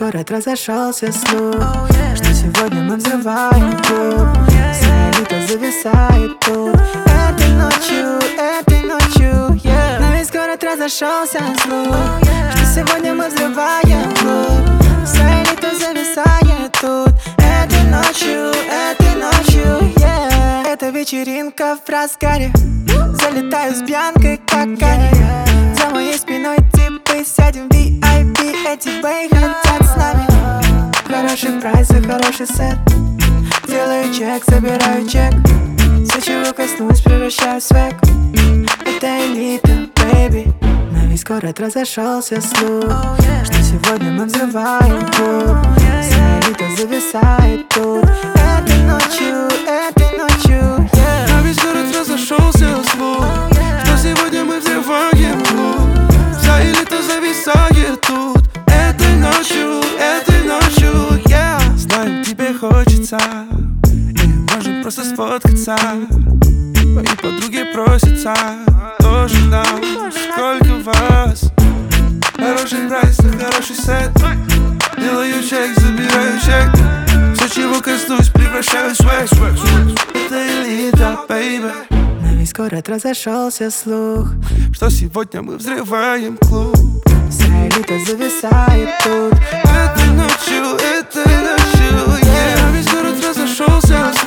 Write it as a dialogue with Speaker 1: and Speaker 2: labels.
Speaker 1: город разошелся слух, что сегодня мы взрываем клуб. Вся элита зависает тут. Этой ночью, yeah. На весь город разошелся слух, что сегодня мы взрываем клуб. Вся элита зависает тут. Этой ночью, yeah. Это вечеринка в разгаре. Залетаю с Бьянкой, как Кани. За моей спиной типы, сядем в VIP. Эти бэй хотят с нами. Хороший прайс и хороший сет. Делаю чек, собираю чек. Все, чего коснусь, превращаю в свек. Это элита, бэйби. На весь город разошелся слух, что сегодня мы взрываем клуб. Вся элита зависает тут. Этой ночью, yeah.
Speaker 2: На весь город разошелся слух, что сегодня мы взрываем клуб. Вся элита зависает тут. Этой ночью, yeah. Знаю, тебе хочется, и можем просто сфоткаться. Мои подруги просятся тоже нам. Сколько вас? Хороший прайс и хороший сет. Делаю чек, забираю чек. Все, чего коснусь, превращаю в свек. Это элита, бэйби.
Speaker 1: На весь город разошелся слух,
Speaker 2: что сегодня мы взрываем клуб.
Speaker 1: вся элита зависает тут.
Speaker 2: Этой ночью, yeah. На весь город разошелся